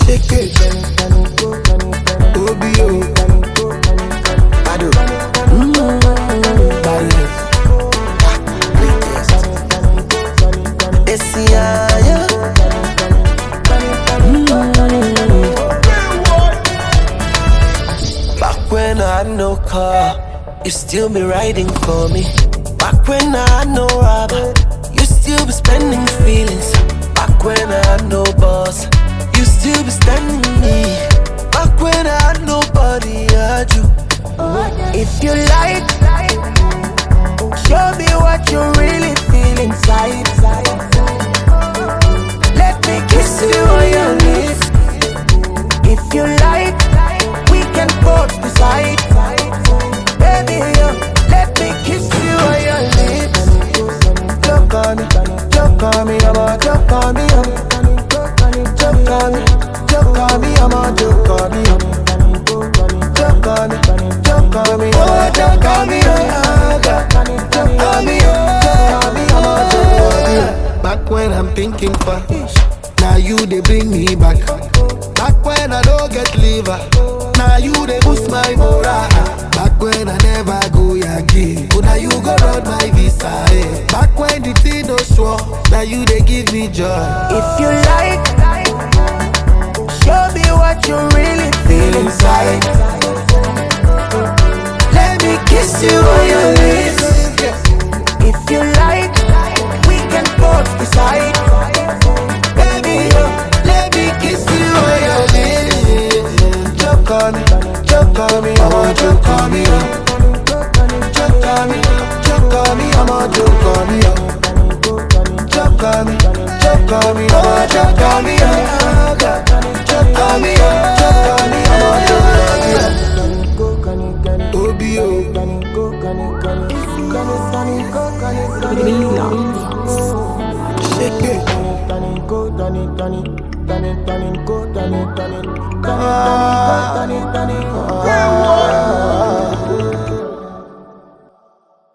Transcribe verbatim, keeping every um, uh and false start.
Shake it. Obio. Ado. Mm. Barriers. Essia. Back when I had no car, you still be riding for me. Back when I had no rubber, you still be spending feelings. Back when I had no boss, you still be standing me. Back when I had nobody, I had you. If you like, show me what you really feel inside. Let me kiss you on your lips. If you like, we can both decide. Baby, yo, let me kiss you on your lips. Choke on me, choke on me, I'm a choke on me, I'm choke on me, choke on me, I'm a choke on me, choke on me, choke on me, oh choke on me, choke on me, choke on me, I'm a choke on me. Back when I'm thinking for, now you they bring me back. Back when I don't get liver, now you they boost my morale. Back when I never go Yankee, oh now you go run my visa. Eh. Back when the thing no sure, now you they give me joy. If you like, show me what you really feel inside. Let me kiss you on your lips. If you like, we can both decide. Baby, let me kiss you on your lips. Choke on me, choke on me, I want choke on me. Choke on me, choke on me, I want choke on me. Choke on me, choke on me, I want choke on me. Choke on me, choke on me, I want choke on me. Obio. Shake it. Ah.